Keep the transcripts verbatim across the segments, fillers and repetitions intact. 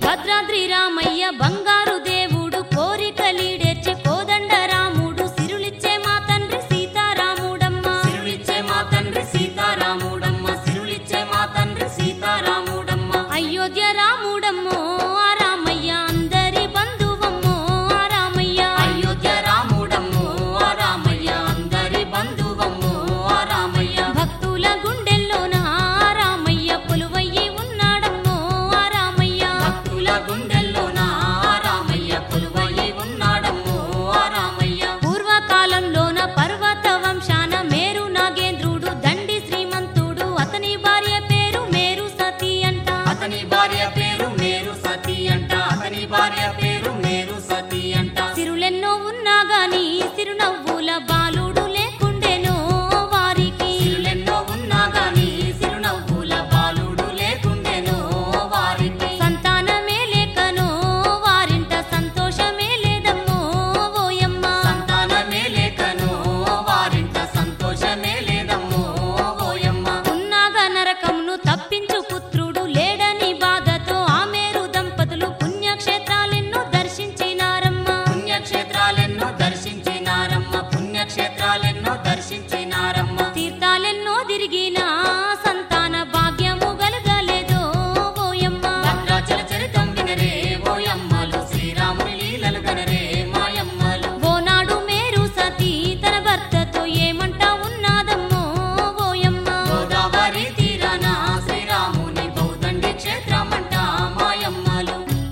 భద్రాద్రి రామయ్య బంగారు దేవుడు కోరికలీడేర్చే కోదండ రాముడు సిరులిచ్చే మా తండ్రి సీతారాముడమ్మ సిరులిచ్చే మా తండ్రి సీతారాముడమ్మ సిరులిచ్చే మా తండ్రి సీతారాముడమ్మ అయోధ్య రాముడమ్మో ఆ రామయ్య అందరి బంధువమ్మో ఆ రామయ్య అయోధ్య రాముడమ్మో ఆ రామయ్య అందరి బంధువమ్మో ఆ రామయ్య భక్తుల గుండెల్లోన ఆ రామయ్య కొలువయ్యి ఉన్నాడమ్మో ఆ రామయ్య భక్తుల గుండెల్లోన ఆ రామయ్య కొలువయ్యి ఉన్నాడమ్మో ఆ రామయ్య పూర్వకాలంలోన పర్వత వంశాన మేరు నాగేంద్రుడు దండి శ్రీమంతుడు అతని భార్య పేరు మేరు సతీ అంట అతని భార్య పేరు మేరు సతీ అంట అతని భార్య పేరు మేరు సతీ అంట సిరులెన్నో ఉన్నా గాని సిరునవ్వుల బాలుడు లేకుండెనో వారికి సిరులెన్నో ఉన్నా గాని సిరునవ్వుల బాలుడు లేకుండెనో వారికి సంతానమే లేకనో వారింట సంతోషమే లేదమ్మో ఓయమ్మ సంతానమే లేకనో వారింట సంతోషమే లేదమ్మో ఓయమ్మ ఉన్నాగా నరకమును తప్పించు పుత్రుడు లేడని బాధతో ఆ మేరు దంపతులు పుణ్యక్షేత్రాలెన్నో దర్శించినారమ్మ పుణ్యక్షేత్రాలెన్నో దర్శించినారమ్మ పుణ్యక్షేత్రాలెన్నో దర్శించినారమ్మ తీర్థాలెన్నో తిరిగినా సంతాన భాగ్యము గలగలేదో ఓయమ్మ భద్రాచల చరితం వినరే ఓయమ్మలు శ్రీరాముని లీలలు గనరే మాయమ్మలు ఓనాడు మేరు సతీ తన భర్తతో ఏమంట ఉన్నాదమ్మో ఓయమ్మ గోదావరి తీరాన శ్రీరాముని బౌద్ధండి క్షేత్రమంట మాయమ్మలు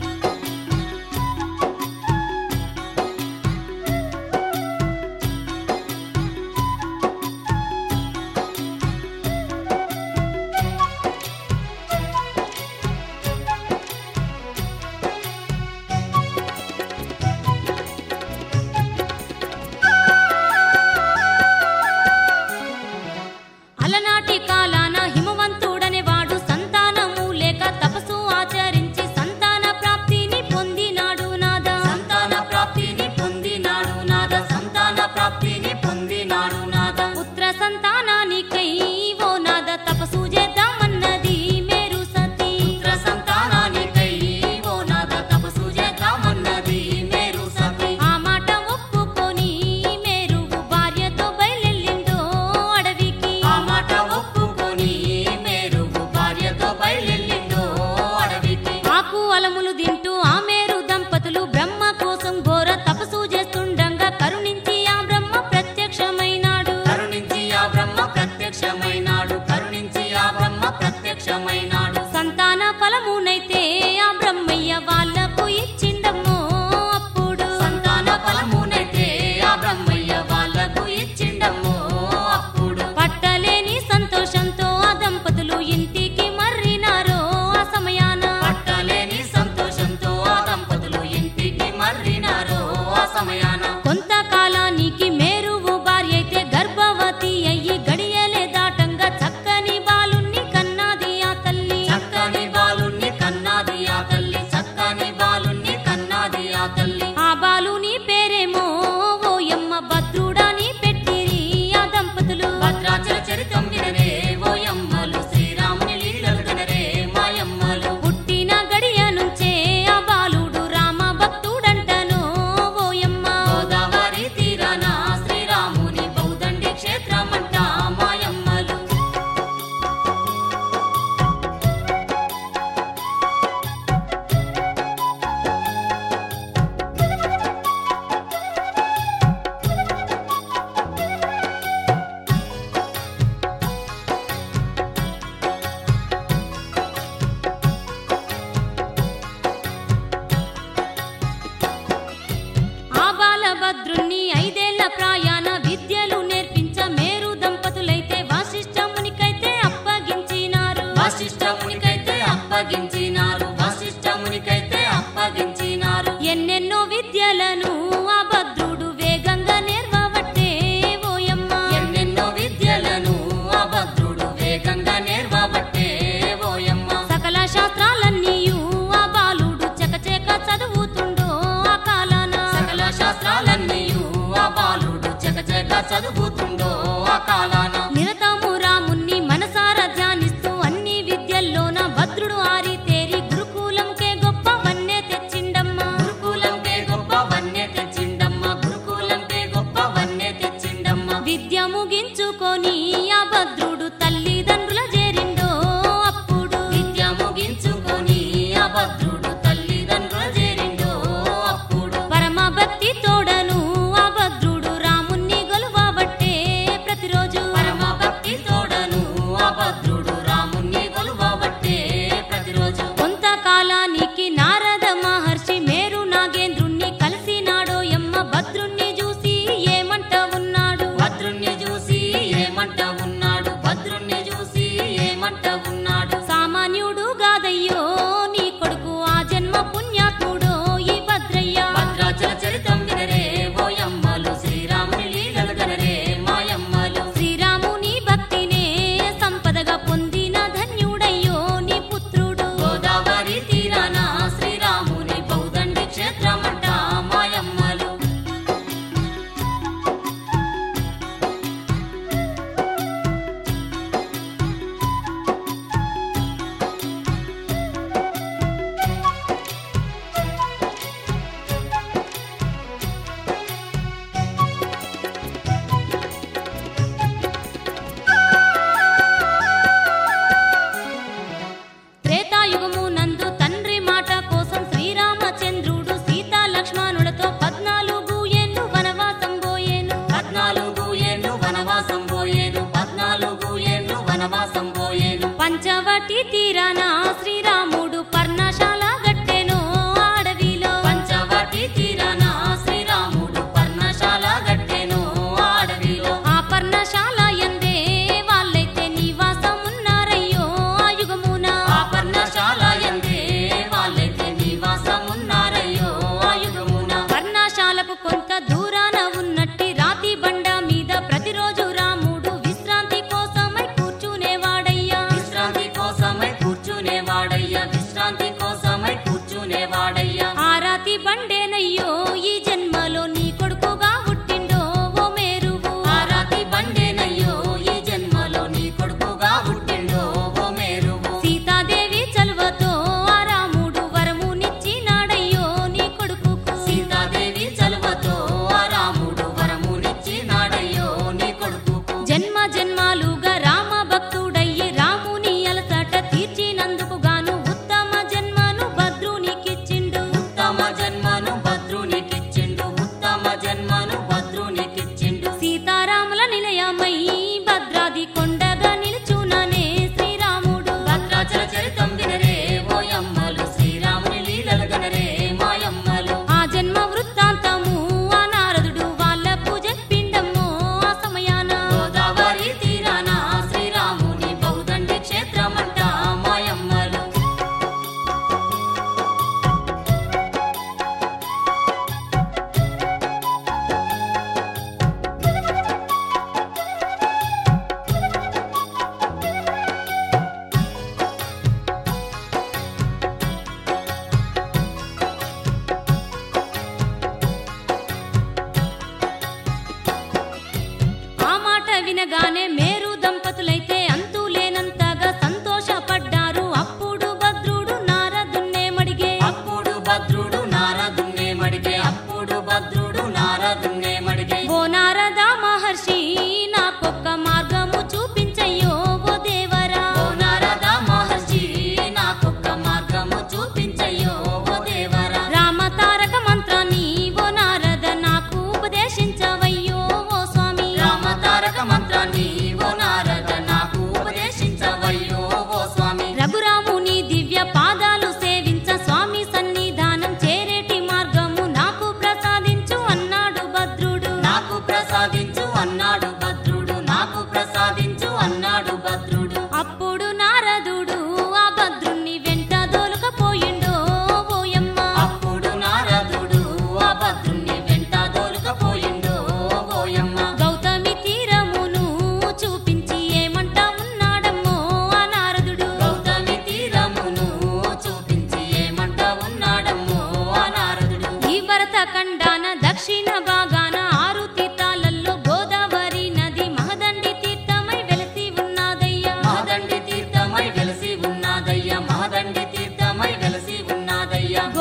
అలనాటి కాలాన హిమవంతుడనే వాడు సంతానము లేక తపస్సు ఆచరించి సంతాన ప్రాప్తిని పొందినాడు నాదా సంతాన ప్రాప్తిని పొందినాడు నాద సంతాన ప్రాప్తిని పొందినాడు నాద పుత్ర సంతానానికై ఓ నాద తపస్సు చేద్దామన్నది మేరు సతీ పుత్ర సంతానానికై ఓ నాద తపస్సు చేద్దామన్నది మేరు సతీ ఆ మాట ఒప్పుకొని మేరు భార్యతో బయలెళ్ళిందో అడవికి ఆ మాట ఒప్పుకొని మేరుగు భార్యతో బయలెళ్ళిందో అడవికి ఆకు అలములు తింటూ ఆ మేరు దంపతులు బ్రహ్మ కోసం ఘోర తపస్సు చేస్తుండగా కరుణించి ఆ బ్రహ్మ ప్రత్యక్షమైనాడు కరుణించి ఆ బ్రహ్మ ప్రత్యక్షమైనాడు కరుణించి ఆ బ్రహ్మ ప్రత్యక్షమైనాడు సంతాన ఫలమునైతే ఆ బ్రహ్మయ్య వాళ్ళకు ఇచ్చిండమ్మో అప్పుడు సంతాన ఫలమునైతే ఆ బ్రహ్మయ్య వాళ్ళకు ఇచ్చిండమ్మో అప్పుడు పట్టలేని సంతోషంతో ఆ దంపతులు ఇంటికి మర్రినారో ఆ సమయాన పట్టలేని సంతోషం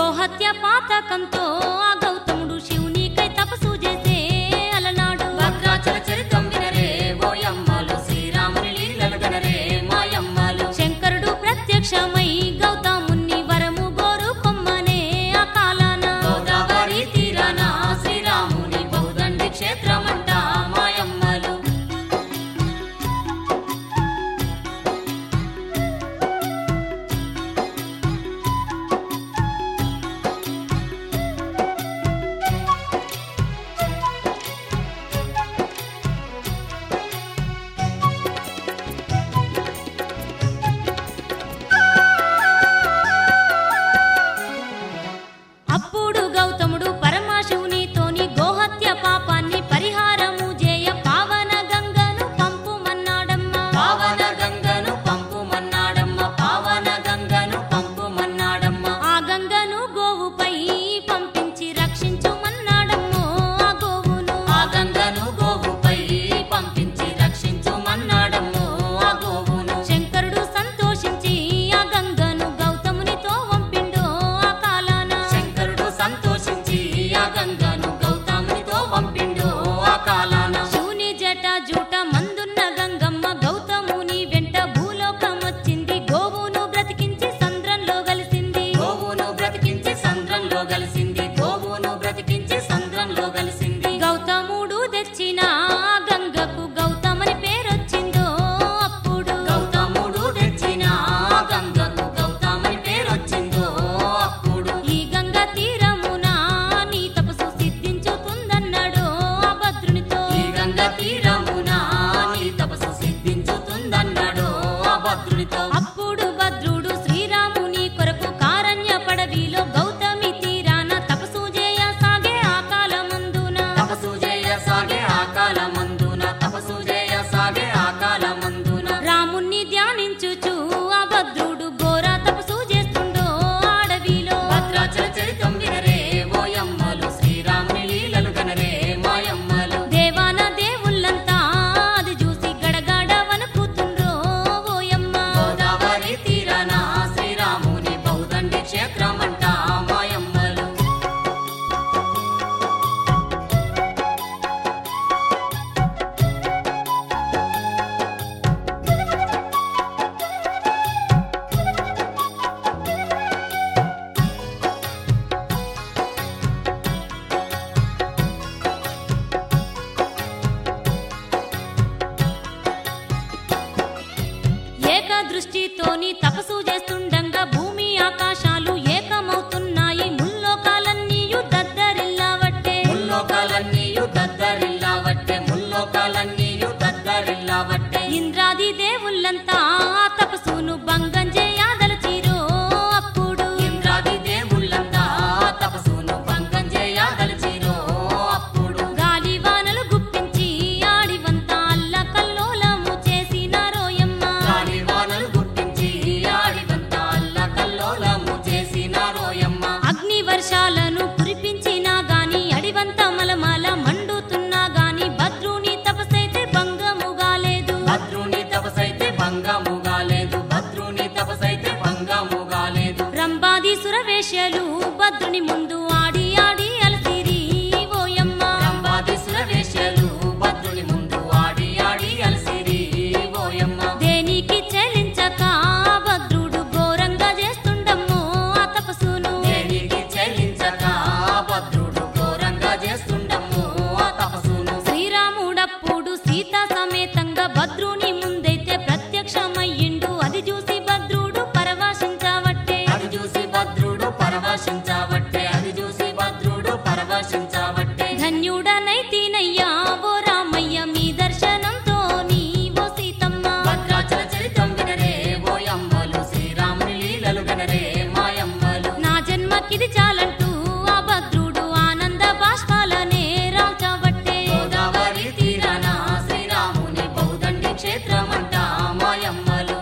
గోహత్య పాతకంతో ఆ గౌతముడు శివునికై తపస్సు చేసే అలనాడు. భద్రాచల చరితం వినరే ఓయమ్మలు, శ్రీరాముని లీలలు గనరే మాయమ్మలు. శంకరుడు ప్రత్యక్షమై గౌతముని వరము గోరు కొమ్మనే ఆ కాలాన. గోదావరి తీరాన శ్రీరాముని బహుదండి క్షేత్రమంట మాయమ్మలు. అప్పుడు గౌతముడు పరమశివునితోని గోహత్య పాపాన్ని పరిహారము చేయ పావన గంగను పంపుమన్నాడమ్మా. పావన గంగను పంపుమన్నాడమ్మ, పావన గంగను పంపుమన్నాడమ్మ. ఆ గంగను గోవుపై పంపించి రక్షించుమన్నాడమ్మో ఆ గోవును. ఆ గంగను గోవుపై పంపించి రక్షించుమన్నాడమ్మో ఆ గోవును. శంకరుడు సంతోషించి ఆ గంగను గౌతమునితో పంపిండో ఆ కాలాన. శంకరుడు సంతోషించి ఆ గంగను గౌతమునితో పంపిండు ఆ కాలాన. శివుని జట జూట మందున్న గంగమ్మ గౌతముని వెంట భూలోకమొచ్చింది. గోవును బ్రతికించి సంద్రంలో కలిసింది. గోవును బ్రతికించి సంద్రంలో కలిసింది. గోవును బ్రతికించి సంద్రంలో కలిసింది. గౌతముడు తెచ్చిన ఆ గంగకు గౌతమని పేరొచ్చిందో అప్పుడు. గౌతముడు తెచ్చిన ఆ గంగకు గౌతమని పేరొచ్చిందో అప్పుడు. ఈ గంగ తీరమున నీ తపస్సు సిద్ధించుతుందన్నాడు ఆ భద్రునితో. ఈ గంగ తీరమున నీ తపస్సు సిద్ధించుతుందన్నాడు ఆ భద్రునితో. అప్పుడు భద్రుడు శ్రీరాముని కొరకు కారణ్య పడవిలో గౌతమి తీరాన తపస్సు చేయ సాగే ఆ కాలమందున. తపస్సు చేయ సాగే ఆ కాలమందున, తపస్సు చేయ సాగే ఆ కాలమందున. రాముణ్ణి ధ్యానించుచు ఆ భద్రుడు ఘోర తపస్సు చేస్తుండో అడవిలో. భద్రాచల చరితం వినరే ఓయమ్మలు, శ్రీరాముని లీలలు గనరే మాయమ్మలు. దేవాన దేవుళ్ళంతా అది చూసి గడగడ వణుకుతుండ్రో ఓయమ్మ. గోదావరి తీరాన శ్రీరాముని బహుదండి క్షేత్రమంట మాయమ్మలు. ఏక దృష్టితోని తపస్సు చేస్తుండగా భూమి ఆకాశాలు ఏకమవుతున్నాయి. ముల్లోకాలన్నీయు దద్దరిల్లావట్టే. ముల్లోకాలన్నీయు దద్దరిల్లావట్టే, ముల్లోకాలన్నీయు దద్దరిల్లావట్టే. ఇంద్రాది దేవుళ్ళంతా ఆ తపస్సును భంగం చేయదలచిరో అప్పుడు. ఇంద్రాది దేవుళ్ళంతా తపస్సును భంగం చేయదలిచిరో అప్పుడు. గాలి వానలు గుప్పించి ఆడివంతా అల్లకల్లోలము చేసినారోయమ్మ. గాలి వానలు గుర్తించి ఆడివంతా అల్లకల్లోలము చేసినారోయమ్మ. అగ్ని వర్షాలను కురిపించినా గాని అడివంతా మలమల మండుతున్నా గాని భద్రుని తపసైతే భంగముగా లేదు. భద్రుని తపసైతే భంగముగా లేదు. భద్రుని తపసైతే భంగముగా లేదు. రంబాది సురవేశ్యలు భద్రుని ముందు ఆడి ఆడి అలసిరి ఓయమ్మ. రంబాది సురవేశ్యలు భద్రుని ముందు ఆడి ఆడి అలసిరి ఓయమ్మ. దేనికి చెలించక భద్రుడు ఘోరంగా చేస్తుండమ్మో ఆ తపస్సును. దేనికి చెల్లించక భద్రుడు ఘోరంగా చేస్తుండము ఆ తపస్సును. శ్రీరాముడప్పుడు సీతా సమేతంగా భద్రుని ముందైతే ప్రత్యక్షమయ్యిండు. అది చూసి భద్రుడు పరవశించవట్టే. అది చూసి భద్రుడు పరవశించవట్టే, అది చూసి భద్రుడు పరవశించవట్టే. ధన్యుడనైతినయ్యా ఓ రామయ్య మీ దర్శనంతో నీవో సీతమ్మ. భద్రాచల చరితం వినరే ఓయమ్మలు, శ్రీరాముని లీలలు గనరే మాయమ్మలు. నా జన్మకిది చాలంటూ ఆ భద్రుడు ఆనంద బాష్పాలనే రాల్చవట్టే. గోదావరి తీరాన శ్రీరాముని బహుదండి క్షేత్రమంట మాయమ్మలు.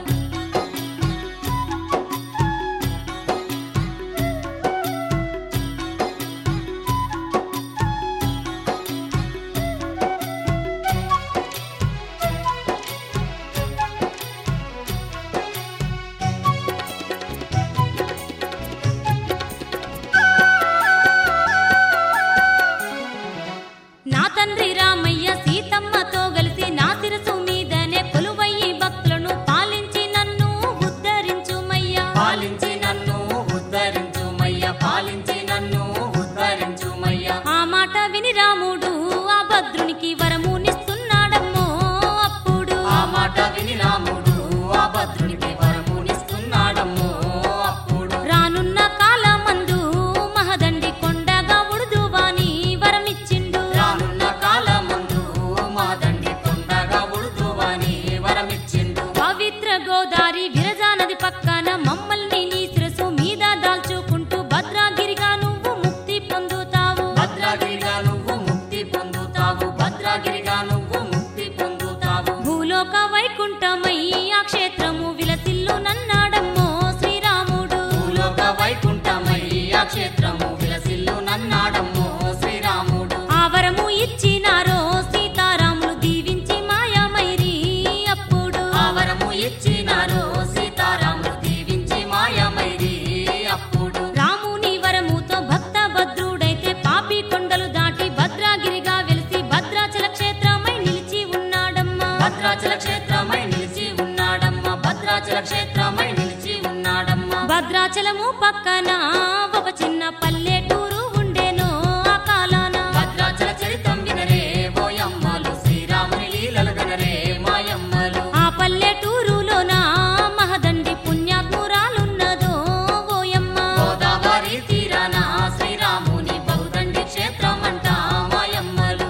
చిన్న పల్లెటూరు ఉండెనో ఆ కాలాన. భద్రాచల చరితం వినరే ఓయమ్మలు శ్రీరాముని లీలలు గనరే మాయమ్మలు. ఆ పల్లెటూరులోన మహదండి పుణ్యాత్మురాలున్నదో ఓయమ్మ. గోదావరి తీరాన శ్రీరాముని బహుదండి క్షేత్రం అంట మాయమ్మలు.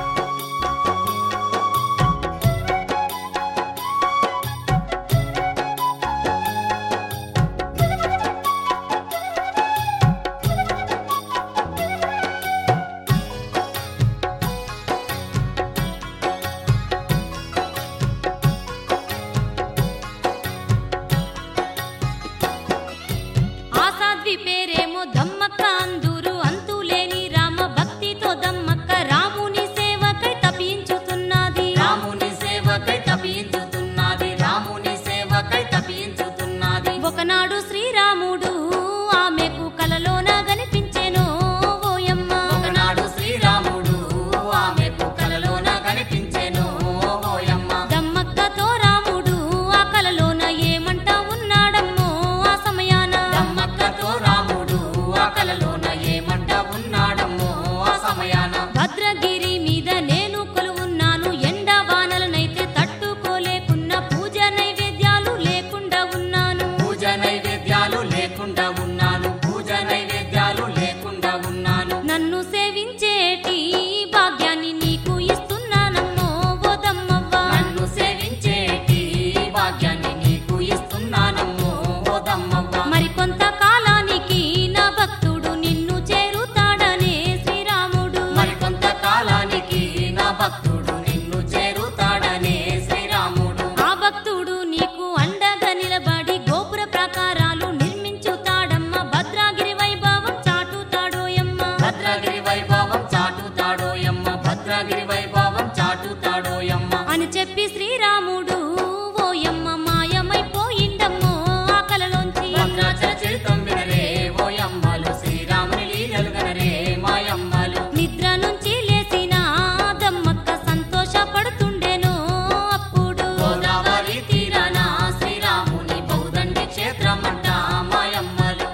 ఆ సాధ్వి పేరేమో దమ్మక్క అందూరు. అంతులేని రామ భక్తితో దమ్మక్క రాముని సేవకై తపించుతున్నది. రాముని సేవకై తపించుతున్నది రాముని సేవకై తపించుతున్నది. ఒకనాడు శ్రీరాముడు ఆమెకు కలలోన కనిపించెనో ఓయమ్మ. ఒకనాడు శ్రీరాముడు ఆమెకు కలలోన కనిపించెను ఓయమ్మ. దమ్మక్కతో రాముడు ఆ కలలోన ఏమంట ఉన్నాడమ్మో ఆ సమయాన. దమ్మక్కతో రాముడు ఆ కలలోన ఏమంట ఉన్నాడమ్మో ఆ సమయాన. భద్రగిరి మీద నేను కొలువున్నాను, ఎండ వానలనైతే తట్టుకోలేకున్న పూజ నైవేద్యాలు లేకుండా ఉన్నాను. పూజ నైవేద్యాలు లేకుండా ఉన్నాను పూజ నైవేద్యాలు లేకుండా ఉన్నాను. నన్ను సేవించేటి భాగ్యాన్ని నీకు ఇస్తున్నానమ్మో ఓ దమ్మవ్వ. నన్ను సేవించేటి భాగ్యాన్ని నీకు ఇస్తున్నానమ్మో ఓ దమ్మవ్వ. మరికొంత కాలానికి నా భక్తుడు నిన్ను చేరుతాడనే శ్రీరాముడు. మరికొంత కాలానికి నా భక్తుడు నిన్ను చేరుతాడనే శ్రీరాముడు. ఆ భక్తుడు నీకు అండగా నిలబడి గోపుర ప్రాకారాలు నిర్మించుతాడమ్మ. భద్రాగిరి వైభవం చాటుతాడోయమ్మ. భద్రగిరి వైభవం చాటుతాడోయమ్మ భద్రగిరి వైభవం చాటుతాడోయమ్మ. అని చెప్పి శ్రీరాముడు ఓయమ్మ మాయమైపోయిండమ్మో ఆ కలలోంచి. భద్రాచల చరితం వినరే ఓయమ్మలు శ్రీరాముని లీలలు గనరే మాయమ్మలు. నిద్ర నుంచి లేసిన దమ్మక్క సంతోషపడుతుండెనో అప్పుడు. గోదావరి తీరాన శ్రీరాముని బహుదండి క్షేత్రం అంట మాయమ్మలు.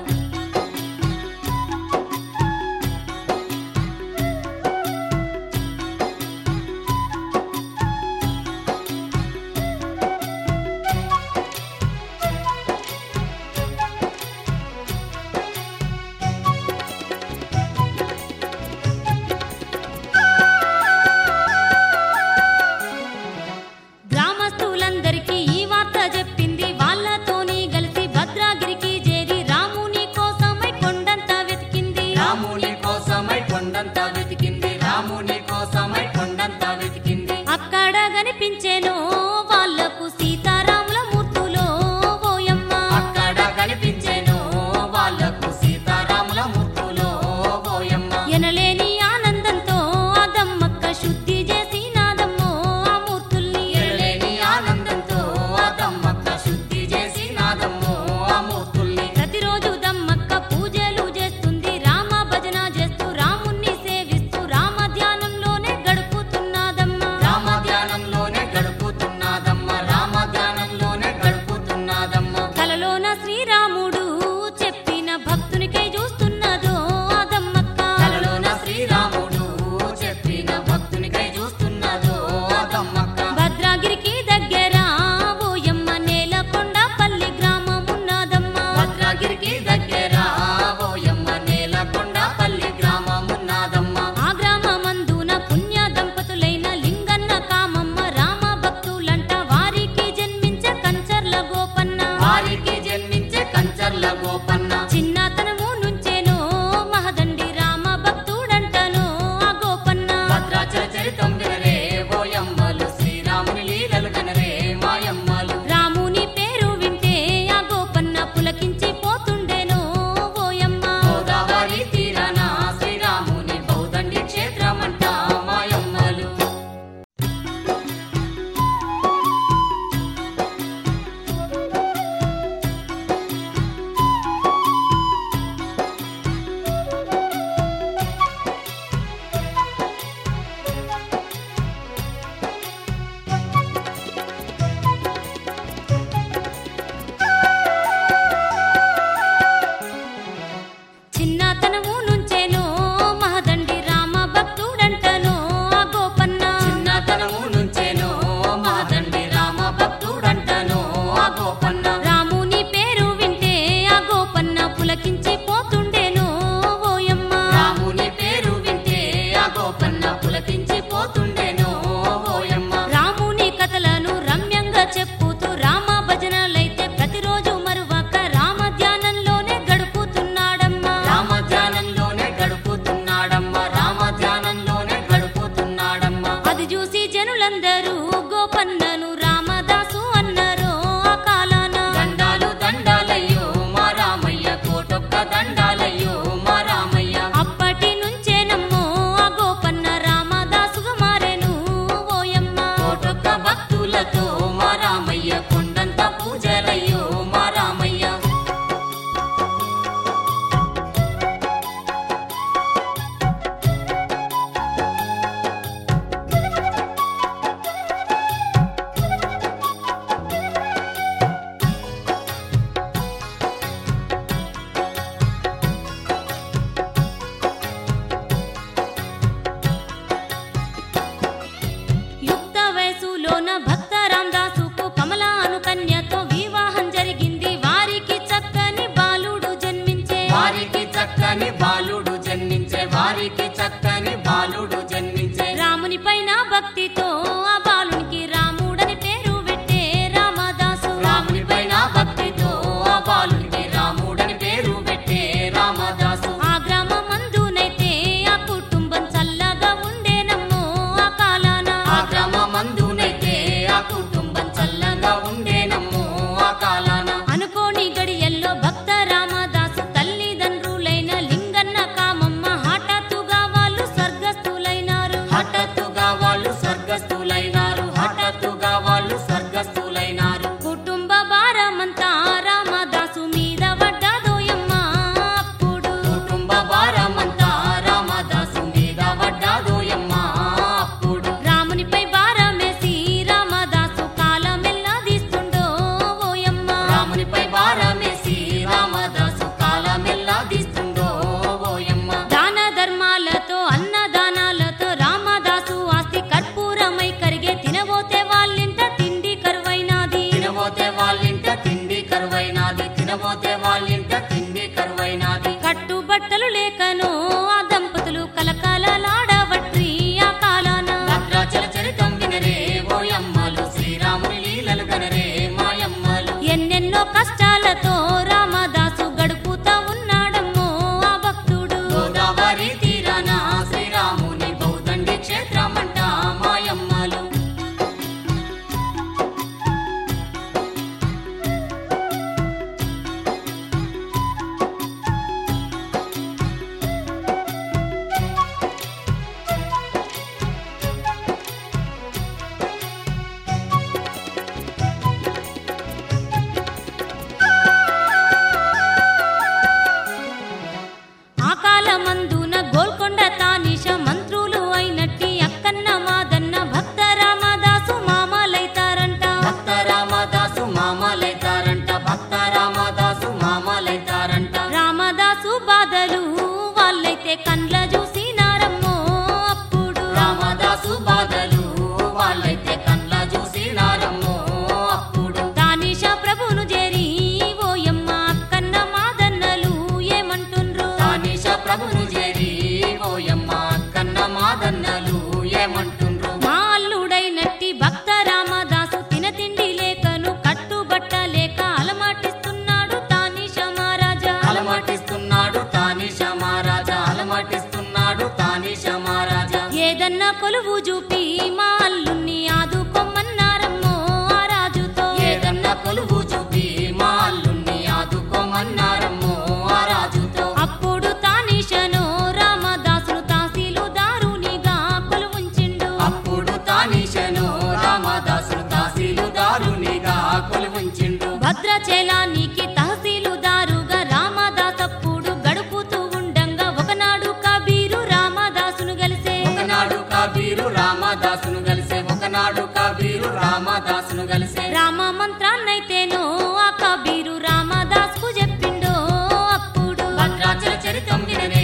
చిన్నతనము నుంచేనో మహదండి రామ భక్తుడంటనో ఆ గోపన్న చిన్నతనము నుంచేనో మహదండి రామ భక్తుడంటనో ఆ గోపన్న రాముని పేరు వింటే ఆ గోపన్న పులకించి పోతుండేనో ఓయమ్మ రాముని పేరు వింటే ఆ గోపన్న పులకించి పోతుండేనో ఓయమ్మ రాముని కథలను రమ్యంగా చెప్పుతూ రామ భజనలైతే ప్రతిరోజు మరువక రామ ధ్యానంలోనే గడుపుతున్నాడమ్మా రామ ధ్యానంలోనే గడుపుతున్నాడమ్మా రామ ధ్యానంలోనే గడుపుతున్నాడమ్మా అది చూసి జనులందరూ గోపన్నను రామదాసు అన్నారో ఆ కాలాన దండాలు దండాలయ్యో మా రామయ్య కోటొక్క దండాలయ్యో మా రామయ్య అప్పటి నుంచేనమ్మో ఆ గోపన్న రామదాసుగా మారెను ఓయమ్మ కోటొక్క భక్తులతో మా రామయ్య కొండంత పూజలయ్యో మా రామయ్య యుక్త వయసులోన భక్త రామదాసుకు కమల అను కన్యతో వివాహం జరిగింది వారికి చక్కని బాలుడు జన్మించే వారికి చక్కని బాలుడు జన్మించే వారికి చక్కని బాలుడు జన్మించే రాముని పైన భక్తితో ఆ బాలునికి రాముడని పేరు పెట్టే రామదాసు రాముని పైన భక్తితో ఆ బాలునికి రాముడని పేరు పెట్టే రామదాసు ఆ గ్రామమందునైతే ఆ కుటుంబం చల్లగా ఉండేనమ్మో ఆ కాలాన ఆ గ్రామమందునైతే ఆ కుటుంబం చల్లగా ఉండేనమ్మో ఆ కాలాన అనుకోని గడియల్లో భక్త రామదాసు తల్లిదండ్రులైన లింగన్న కామమ్మ హఠాత్తుగా వాళ్ళు స్వర్గస్థులైనారు హఠాత్తుగా వాళ్ళు స్వర్గస్థులైనారు హఠాత్తుగా వాళ్ళు స్వర్గస్థులైనారు కుటుంబ భారమంతా రామదాసు మీద పడ్డదోయమ్మ అప్పుడు కుటుంబ భారమంతా రామదాసు మీద పడ్డాదోయమ్మ అప్పుడు రామునిపై భారమేసి రామదాసు కాలమెల్లా తీస్తుండో ఓయమ్మ రామునిపై భారమేసి రామదాసు కాలమెల్లా తీస్తుండో ఓయమ్మ దాన ధర్మాలతో అన్నదానాలతో రామదాసు ఆస్తి కర్పూరమై కరిగే తినబోతే వాళ్ళింట తిండి కరువైనాది తినబోతే వాళ్ళింట తిండి కరువైనాది తినబోతే వాళ్ళింట తిండి కరువైనాది కట్టుబట్టలు లేకనో ఆ దంపతులు కలకాలలాడవట్రి ఆ కాలాన భద్రాచల చరితం వినరే ఓయమ్మలు శ్రీరాముని లీలలు గనరే మాయమ్మలు ఎన్నెన్నో కష్టాలతో రామదాసు గడుపుతా ఉన్నాడమ్మో ఆ భక్తుడు గోదావరి తీరాన శ్రీరాముని బౌద్ధండి క్షేత్రమంట మాయమ్మలు ఆ కాలమందున గోల్కొండ తానిష మంత్రులు అయినట్టి అక్కన్న మాదన్న భక్త రామదాసు మామలైతారంట భక్త రామదాసు మామలైతారంట భక్త రామదాసు మామలైతారంట రామదాసు బాధలు వాళ్ళైతే కండ్ల చూసినారమ్మో అప్పుడు రామదాసు బాధలు వాళ్ళైతే కండ్ల చూసినారమ్మో అప్పుడు తానిష ప్రభును చేరి ఓయమ్మ అక్కన్న మాదన్నలు ఏమంటుండ్రు తానీష ప్రభును చేరి ఓయమ్మ కన్న మాదన్నలు ఏమంటుండ్రు మా అల్లుడైనట్టి భక్త రామదాసు తిన తిండి లేకను కట్టుబట్ట లేక అలమాటిస్తున్నాడు తానిష మహారాజా అలమటిస్తున్నాడు తానీష మహారాజా అలమటిస్తున్నాడు తానీష మహారాజా ఏదన్నా కొలువు చూపి మా అల్లుణ్ణి ఆదుకోమన్నారమ్మో ఆ రాజుతో ఏదన్నా కొలువు చూపి మా అల్లుణ్ణి ఆదుకోమన్నారమ్మో ఆ రాజుతో అప్పుడు తానిషను రామదాసును తహసీలుదారునిగా కొలువుంచిండు అప్పుడు తానీషను రామదాసు తహసీలుదారునిగా కొలువుంచిండు భద్రాచలానికి తహసీలుదారుగా రామదాసప్పుడు గడుపుతూ ఉండంగా ఒకనాడు కబీరు రామదాసును కలిసే ఒకనాడు కబీరు రామదాసును కలిసే ఒకనాడు కబీరు రామదాసును కలిసే రామ మంత్రాన్నైతేనో ఆ కబీరు రామదాసుకు చెప్పిండో అప్పుడు భద్రాచల చరితం వినరే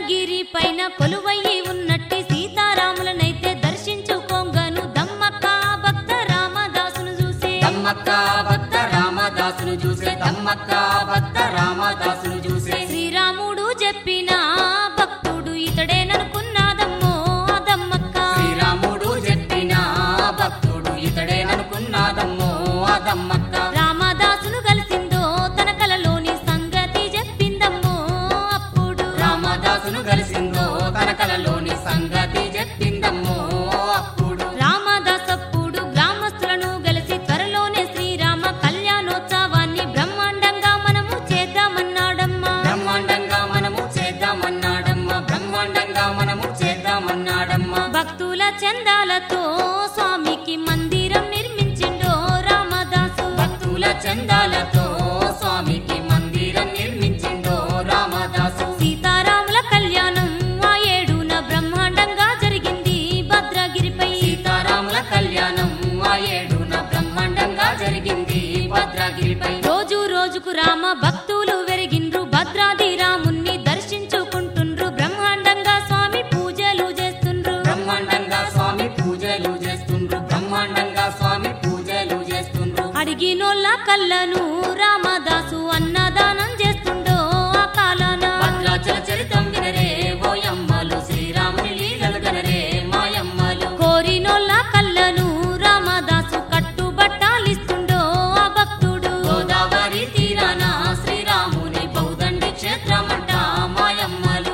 భద్రగిరి పైన కొలువయ్యి ఉన్నట్టి సీతారాములనైతే దర్శించుకోంగను దమ్మక్క భక్త రామదాసును చూసే దమ్మక్క భక్త రామదాసును చూసే దమ్మక్క భక్త రామదాసును చూసే శ్రీరాముడు చెప్పిన భక్తుడు ఇతడేననుకున్నాదమ్మో దమ్మక్క శ్రీరాముడు చెప్పిన భక్తుడు ఇతడేననుకున్నాదమ్మో దమ్మక్క రామదాసును కలిసిందో తన కలలోని సంగతి చెప్పిందమ్మో అప్పుడు రామదాసును కలిసిందో తన కలలోని సంగతి చెప్పిందమ్మో అప్పుడు రామదాసప్పుడు గ్రామస్తులను కలిసి త్వరలోనే శ్రీరామ కళ్యాణోత్సవాన్ని బ్రహ్మాండంగా మనము చేద్దామన్నాడమ్మా బ్రహ్మాండంగా మనము చేద్దామన్నాడమ్మా బ్రహ్మాండంగా మనము చేద్దామన్నాడమ్మా భక్తుల చందాలతో స్వామికి మందిరం నిర్మించిండో రామదాసు భక్తుల చందాలతో స్వామికి మందిరం నిర్మించిందో రామదాసు సీతారాముల కళ్యాణం ఆ ఏడున బ్రహ్మాండంగా జరిగింది భద్రగిరిపై సీతారాముల కళ్యాణం ఆ ఏడున బ్రహ్మాండంగా జరిగింది భద్రగిరిపై రోజు రోజుకు రామ భక్తులు వెరిగిండ్రు భద్రాది రాముణ్ణి దర్శించుకుంటుండ్రు బ్రహ్మాండంగా స్వామి పూజలు చేస్తుండ్రు బ్రహ్మాండంగా స్వామి పూజలు చేస్తుండ్రు బ్రహ్మాండంగా స్వామి పూజలు చేస్తుండ్రు అడిగినోళ్ళ కళ్ళను రామదాసు అన్నదానం చేస్తుండో ఆ కాలాన భద్రాచల చరితం వినరే ఓయమ్మలు శ్రీరాముని లీలలు గనరే మాయమ్మలు కోరినోళ్ళ కళ్ళను రామదాసు కట్టుబట్టాలిస్తుండో ఆ భక్తుడు గోదావరి తీరాన శ్రీరాముని బౌదండి క్షేత్రమంట మాయమ్మలు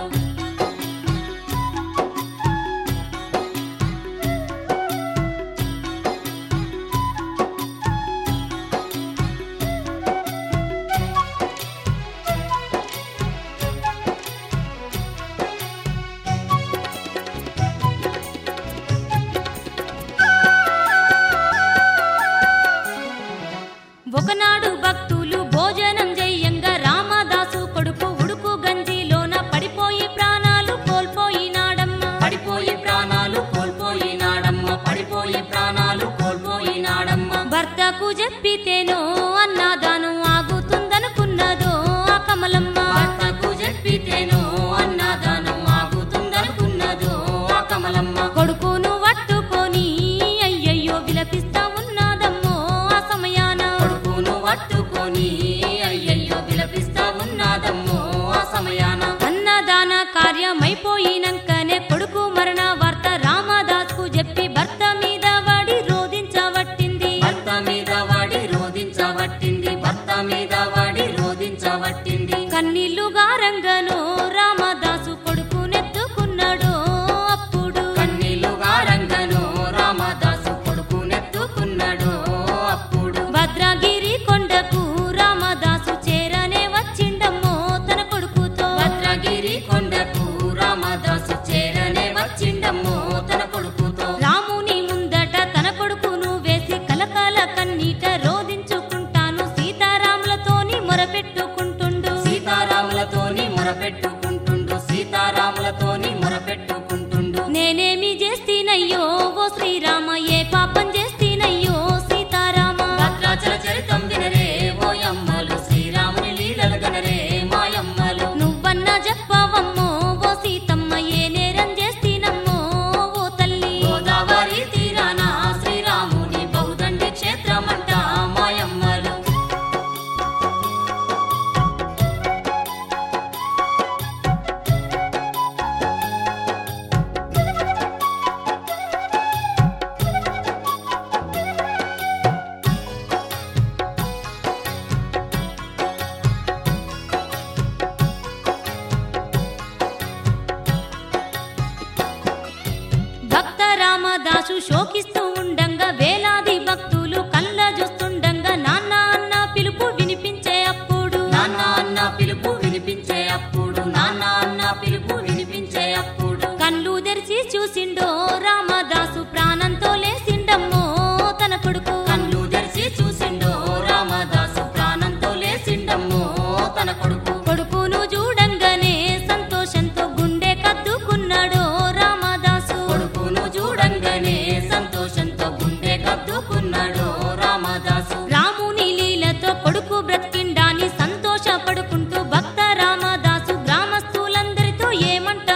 ఒకనాడు భక్తులు భోజనం చెయ్యంగా రామదాసు కొడుకు ఉడుకు గంజిలోన పడిపోయి ప్రాణాలు కోల్పోయినాడమ్మా పడిపోయి ప్రాణాలు కోల్పోయినాడమ్మ పడిపోయి ప్రాణాలు కోల్పోయినాడమ్మ భర్తకు చెప్పితేనో అన్నదానం ఆగుతుందనుకున్నదో ఆ కమలమ్మ భర్తకు చెప్పితేనో అన్నదానం ఆగుతుందనుకున్నదో ఆ కమలమ్మ కొడుకును పట్టుకొని అయ్యయ్యో విలపిస్తా ఉన్నదమ్మో ఆ సమయాన కొడుకును పట్టుకొని అయ్యయ్యో విలపిస్తా ఉన్నదమ్మో ఆ సమయాన అన్నదాన కార్యమైపోయినంకనే కొడుకు మరణ వార్త రామదాస్కు చెప్పి భర్త మీద వాడి రోధించబట్టింది భర్త మీద వాడి రోధించబట్టింది భర్త మీద వాడి రోధించబట్టింది కన్నీళ్లు గారంగనో రామదాసు కొడుకునెత్తుకున్నాడో అప్పుడు కన్నీళ్లు గారంగను రామదాసు కొడుకునెత్తుకున్నాడు అప్పుడు భద్రగిరి కొండకు రామదాసు చేరనే వచ్చిండమ్మో తన కొడుకుతో భద్రగిరి కొండకు రామదాసు చేరనే వచ్చిండమ్మో తన కొడుకుతో రాముని ముందట తన కొడుకును వేసి కలకాల కన్నీట రోధించుకుంటాను సీతారాములతోని మొరపెట్టుకుంటుండు సీతారాములతోని మొరపెట్టుకుంటుండు సీతారాములతోని మొరపెట్టుకుంటుండు నేనేమి చేస్తీనయ్యో ఓ శ్రీరామ ఏ పాపం చేస్తీనయ్యో సీతారామ భద్రాచల చరితం వినరే ఓయమ్మలు శ్రీరాముని లీలలు గనరే మాయమ్మలు నువ్వన్న చెప్పవమ్మో ఓ సీతమ్మ ఏ నేరం చేస్తీనమ్మో ఓ తల్లి గోదావరి తీరాన శ్రీరాముని బౌదండి క్షేత్రమంట మాయమ్మలు భక్త రామదాసు శోకిస్తూ ఉండంగా వేలాది భక్తులు కళ్ళ చూస్తుండంగా నాన్న అన్న పిలుపు వినిపించే అప్పుడు నాన్న అన్న పిలుపు వినిపించే అప్పుడు నాన్న అన్న పిలుపు వినిపించే అప్పుడు కళ్ళు తెరిచి చూసిండో రామదాసు ప్రాణంతో లేసిండమ్మో తన కొడుకు కళ్ళు తెరిచి చూసిండో రామదాసు ప్రాణంతో లేచిండమ్మో తన కొడుకు కొడుకును చూడంగానే సంతోషంతో గుండె కద్దుకున్నాడో రామదాసు కొడుకును చూడంగానే సంతోషంతో గుండె కద్దుకున్నాడు రామదాసు రాముని లీలతో కొడుకు బ్రతికిండాని సంతోషపడుకుంటూ భక్త రామదాసు గ్రామస్తులందరితో ఏమంట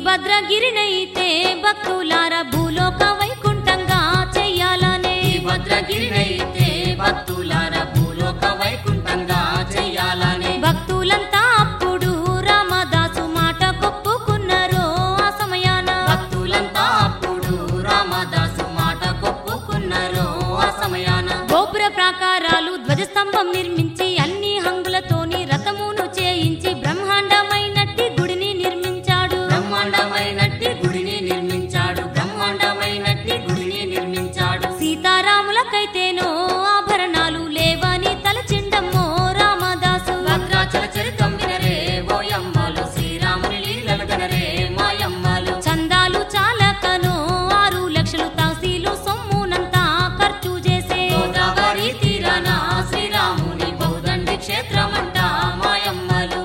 భద్రగిరినైతే భక్తులార భూలోక వైకుంఠంగా చెయ్యాలనే ఈ భద్రగిరినైతే భక్తులార భూలోక వైకుంఠంగా చెయ్యాలనే భక్తులంతా అప్పుడు రామదాసు మాట కొప్పుకున్నారో ఆ సమయాన భక్తులంతా అప్పుడు రామదాసు మాట కొప్పుకున్నారో ఆ సమయాన గోపుర ప్రాకారాలు ధ్వజస్తంభం నిర్మించి అన్ని హంగులతోని రథమును చేయించి బ్రహ్మాండమైనట్టి గుడిని నిర్మించాడు బ్రహ్మాండమైనట్టి గుడిని నిర్మించాడు బ్రహ్మాండమైనట్టి గుడిని నిర్మించాడు సీతారాములకైతేనో ఆభరణాలు లేవని తలచిండమ్మో రామదాసు భద్రాచల చరితం వినరే ఓయమ్మలు శ్రీరాముని లీలలు గనరే మాయమ్మలు చందాలు చాలకనో ఆరు లక్షలు తహసీలు సొమ్మునంతా ఖర్చు చేసే గోదావరి తీరాన శ్రీరాముని బహుదండి క్షేత్రమంట మాయమ్మలు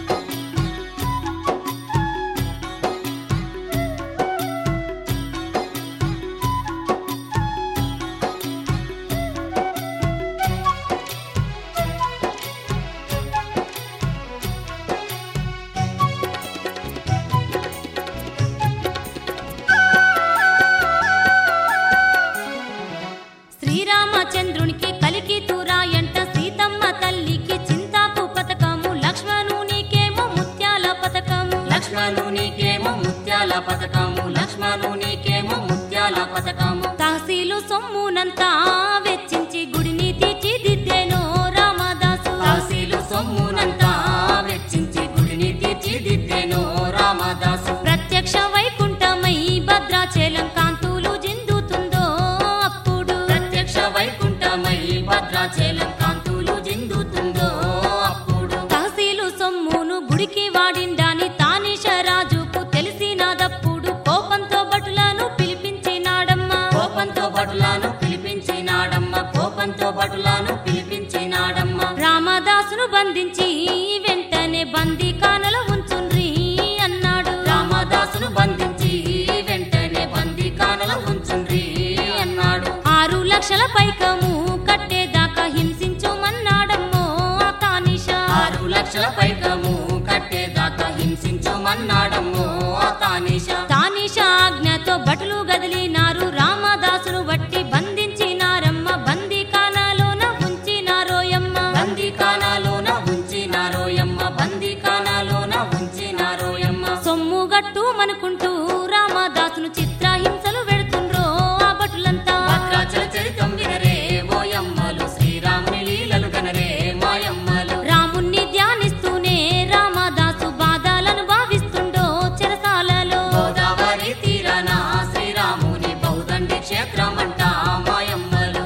శ్రీరామచంద్రునికి కలికి తూరాయంట సీతమ్మ తల్లికి చింతాకు పథకము లక్ష్మణునికేమో ముత్యాల పథకము లక్ష్మణునికేమో ముత్యాల పథకము లక్ష్మణునికేమో ముత్యాల పథకము తహసీలు సొమ్మునంతా వెచ్చించి గుడిని తీర్చిదిద్దేనో రామదాసు తహసీలు సొమ్మునంతా వెచ్చించి గుడిని తీర్చిదిద్దేనో రామదాసు ప్రత్యక్ష వైకుంఠమై భద్రాచలం కాంతులు జిందుతుందో అప్పుడు ప్రత్యక్ష వైకుంఠమై భద్రాచలం కాంతులు జిందుతుందో అప్పుడు తహసీలు సొమ్మును గుడికి వాడిండాని తానిష రాజుకు తెలిసినదప్పుడు కోపంతో భటులను పిలిపించినాడమ్మా కోపంతో భటులను పిలిపించినాడమ్మ కోపంతో భటులను పిలిపించినాడమ్మ రామదాసును బంధించి వెంటనే బందీఖానలో ఉంచుండ్రి అన్నాడు రామదాసును బంధించి వెంటనే బందీఖానలో ఉంచుండ్రి అన్నాడు ఆరు లక్షల పైకము కట్టేదాకా హింసించుమన్నాడమ్మో ఆ తానిష ఆరు లక్షల పైకము కట్టేదాకా హింసించమన్నాడమ్మో ఆ తానిష తానిష ఆజ్ఞతో భటులు గదిలినారు రామదాసును బట్టి బంధించినారమ్మ బందీఖానాలోన ఉంచినారోయమ్మ బందీఖానాలోన ఉంచినారోయమ్మ బందీఖానాలోన ఉంచినారోయమ్మ సొమ్ము గట్టు మనుకుంటూ రామదాసును చిత్రహింసలు పెడుతుండ్రో ఆ భటులంతా భద్రాచల చరితం వినరే ఓయమ్మలు శ్రీరాముని లీలలు గనరే మాయమ్మలు రాముణ్ణి ధ్యానిస్తూనే రామదాసు బాధలను భావిస్తుండో చెరసాలలో గోదావరి తీరాన శ్రీరాముని బహుదండి క్షేత్రమంట మాయమ్మలు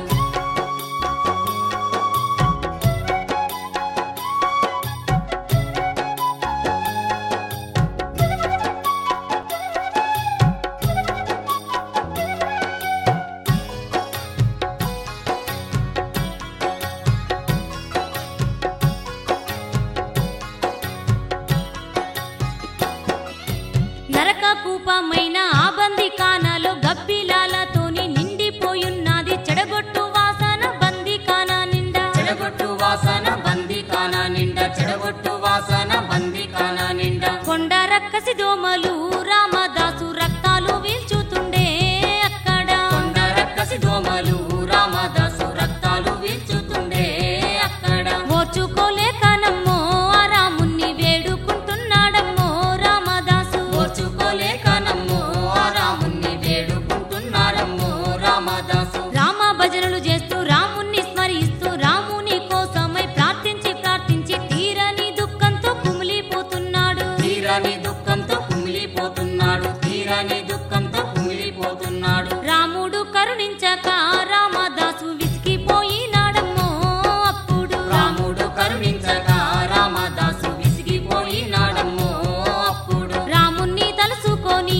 నరక కూపమైన ఆ బందీఖానాలో గబ్బిలాలతోని నిండిపోయున్నది చెడగొట్టు వాసన బందీఖానా నిండా చెడగొట్టు వాసన బందీఖానా నిండా చెడగొట్టు వాసన బందీఖానా నిండా కొండ రక్కసి దోమలు రామదాసు రక్తాలు వీల్చుతుండే అక్కడ కొండ రక్కసి దోమలు రామదాసు రక్తాలు వీల్చుతుండే అక్కడ ఓర్చుకోలేకనమ్మో ఆ రాముణ్ణి వేడుకుంటున్నాడమ్మో రామదాసు ఓర్చుకోలేకనమ్మో ఆ రాముణ్ణి వేడుకుంటున్నాడమ్మో రామదాసు రామ భజనలు చేస్తూ రాముణ్ణి స్మరిస్తూ రాముని కోసమై ప్రార్థించి ప్రార్థించి తీరని దుఃఖంతో కుమిలిపోతున్నాడు తీరని దుఃఖంతో కుమిలిపోతున్నాడు తీరని దుఃఖంతో కుమిలిపోతున్నాడు రాముడు కరుణించక రామదాసు విసిగిపోయినాడమ్మో అప్పుడు రాముడు కరుణించగా రామదాసు విసిగిపోయినాడమ్మో అప్పుడు రాముణ్ణి తలుసుకొని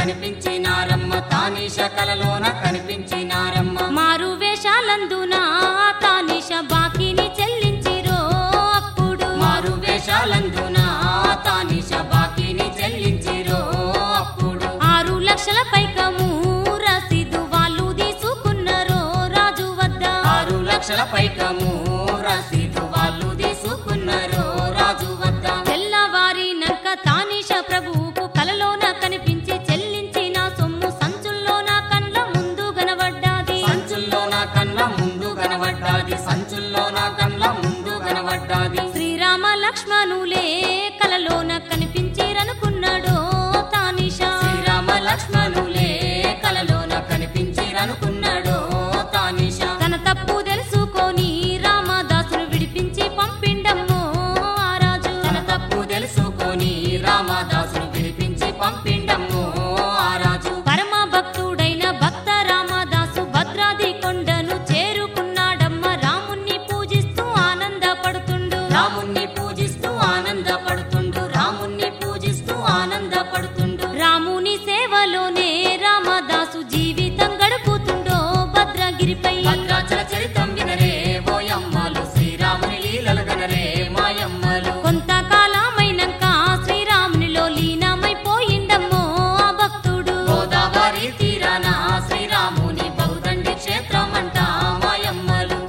కనిపించినారమ్మ తానీష కలలోన కనిపించినారమ్మ మారు వేషాలందున తానీష బాకీని చెల్లించిరో అప్పుడు మారు వేషాలందున తానీష బాకీని చెల్లించిరో అప్పుడు ఆరు లక్షల పైకము రసీదు వాళ్ళు తీసుకున్నారో రాజు వద్ద ఆరు లక్షల పైకము రసీదు వాళ్ళు తీసుకున్నారో రాజు వద్ద తెల్లవారినంక తానీష ప్రభువుకు కలలోన కనిపించి చెల్లించిన సొమ్ము సంచుల్లోన కండ్ల ముందు కనబడ్డాది సంచుల్లోన కండ్ల ముందు కనబడ్డాది సంచుల్లోన కండ్ల ముందు కనబడ్డాది శ్రీరామ లక్ష్మణులే కలలోన కనిపించిరనుకున్నాడో తానీష శ్రీరామ లక్ష్మణులే కలలోన కనిపించిరనుకున్నాడో తానీష తన తప్పు తెలుసుకొని రామదాసును విడిపించి పంపిండమ్మో ఆ రాజు తన తప్పు తెలుసుకొని రామదాసును విడిపించి పంపిండమ్మో ఆ రాజు పరమ భక్తుడైన భక్త రామదాసు భద్రాది కొండను చేరుకున్నాడమ్మ రాముణ్ణి పూజిస్తూ ఆనందపడుతుండు రాముణ్ణి పూజిస్తూ ఆనందపడుతుండు రాముణ్ణి పూజిస్తూ ఆనందపడుతుండు రాముని సేవలోనే రామదాసు జీవితం గడుపుతుండో భద్రగిరిపై భద్రాచల చరితం వినరే ఓయమ్మలు శ్రీరాముని లీలలు గనరే మాయమ్మలు కొంతకాలమైనాక శ్రీరామునిలో లీనమైపోయిండమ్మో ఆ భక్తుడు గోదావరి తీరాన శ్రీరాముని బహుదండి క్షేత్రం అంట మాయమ్మలు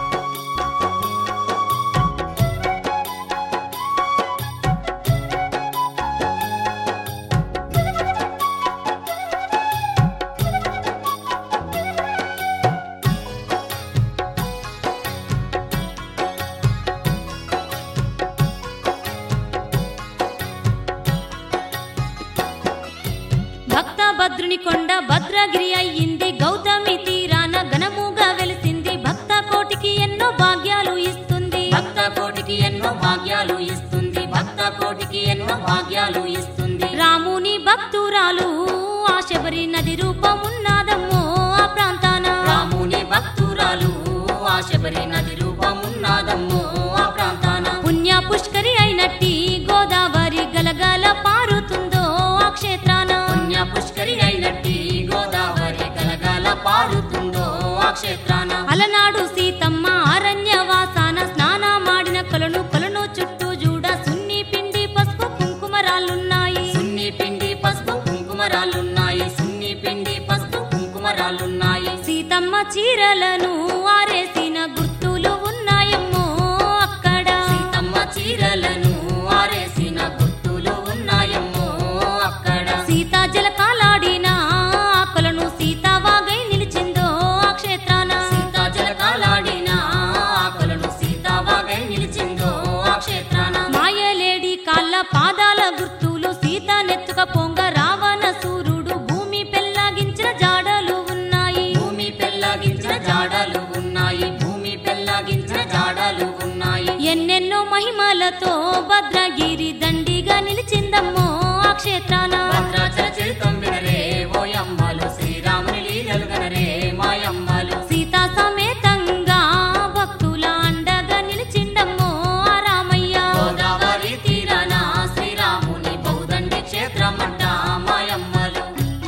భక్త భద్రుని కొండ భద్రగిరి అయ్యింది గౌతమి తీరాన ఘనముగా వెలిసింది భక్త కోటికి ఎన్నో భాగ్యాలు ఇస్తుంది భక్త కోటికి ఎన్నో భాగ్యాలు ఇస్తుంది భక్త కోటికి ఎన్నో భాగ్యాలు ఇస్తుంది రాముని భక్తురాలు ఆ శబరి నది రూపమున్నాదమ్మో ఆ ప్రాంతాన రాముని భక్తురాలు ఆ శబరి నది రూపమున్నాదమ్మో ఆ ప్రాంతాన పుణ్య పుష్కరి అయినట్టి గోదావరి గలగల పారుతుందో ఆ క్షేత్రాన పుణ్య పుష్కరి అయినట్టి గోదావరి గలగల పారుతుందో ఆ క్షేత్రాన అలనాడు సీతమ్మ అరణ్యవాసాన స్నానమాడిన కొలను కొలను చుట్టూ చూడ సున్ని పిండి పసుపు కుంకుమరాలున్నాయి సున్ని పిండి పసుపు కుంకుమరాలున్నాయి సున్ని పిండి పసుపు కుంకుమరాలున్నాయి సీతమ్మ చీరలను ఆరేసిన గుర్తులు ఉన్నాయమ్మో అక్కడ సీతమ్మ చీరలను ఆరేసిన గుర్తులు ఉన్నాయమ్మో అక్కడ సీతా జలకాలాడిన ఆకులను సీతావాగై నిలిచిందో ఆ క్షేత్రాన సీతా జలకాలాడిన ఆకులను సీతావాగై నిలిచిందో ఆ క్షేత్రాన మాయలేడి కాళ్ళ పాదాల గుర్తులు సీత నెత్తుక పొంగ రావణ సూర్యుడు భూమి పెల్లాగించిన జాడలు ఉన్నాయి భూమి పెల్లాగించిన జాడలు ఉన్నాయి భూమి పెల్లాగించిన జాడలు ఉన్నాయి ఎన్నెన్నో మహిమలతో భద్రగిరి దండిగా నిలిచిందమ్మో ఆ క్షేత్రాన భద్రాచల చరితం వినరే ఓయమ్మలు శ్రీరాముని లీలలు గనరే మాయమ్మలు సీతా సమేతంగా భక్తుల అండగా నిలిచిండమ్మో ఆ రామయ్య గోదావరి తీరాన శ్రీరాముని బహుదండి క్షేత్రం అంట మాయమ్మలు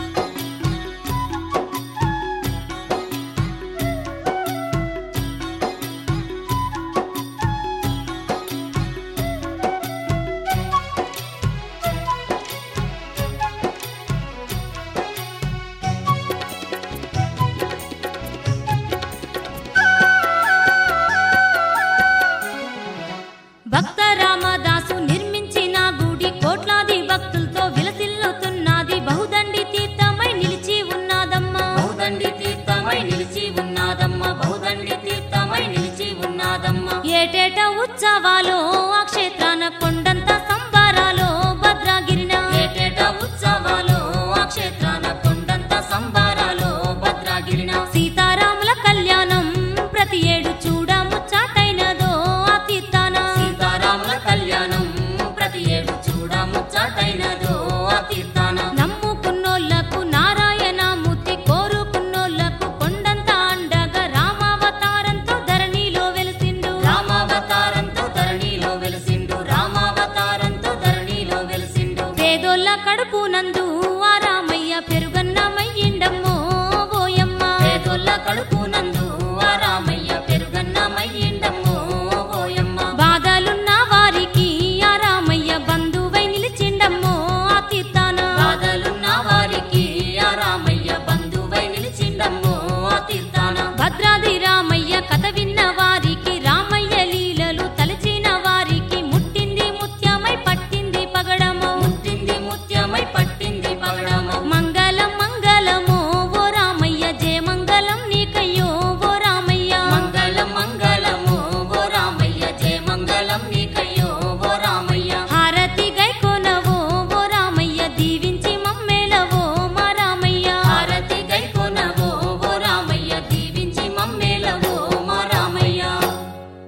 భక్త రామదాసు నిర్మించిన గుడి కోట్లాది భక్తులతో విలసిల్లుతున్నది బహుదండి తీర్థమై నిలిచి ఉన్నదమ్మా బహుదండి తీర్థమై నిలిచి ఉన్నాదమ్మ బహుదండి తీర్థమై నిలిచి ఉన్నాదమ్మ ఏటేట ఉత్సవాలో ఆ క్షేత్రాన కొండంత సంబరాలో భద్రగిరిన ఏటేట ఉత్సవాలు ఆ క్షేత్రాన కొండంత సంబారాలు భద్రాగిరిన సీతారాముల కళ్యాణం ప్రతి ఏడు చూడ ముచ్చటైనదో ఆ తీర్థాన సీతారాముల కళ్యాణం ప్రతి ఏడు చూడ ముచ్చటైనదో ఆ తీర్థాన నమ్ముకున్నోళ్లకు నారాయణమూర్తి కోరుకున్నోళ్లకు కొండంత అండగా రామావతారంతో ధరణిలో వెలిసిండు రామావతారంతో ధరణిలో వెలిసిండు రామావతారంతో ధరణిలో వెలిసిండు పేదోళ్ళ కడుపు నందు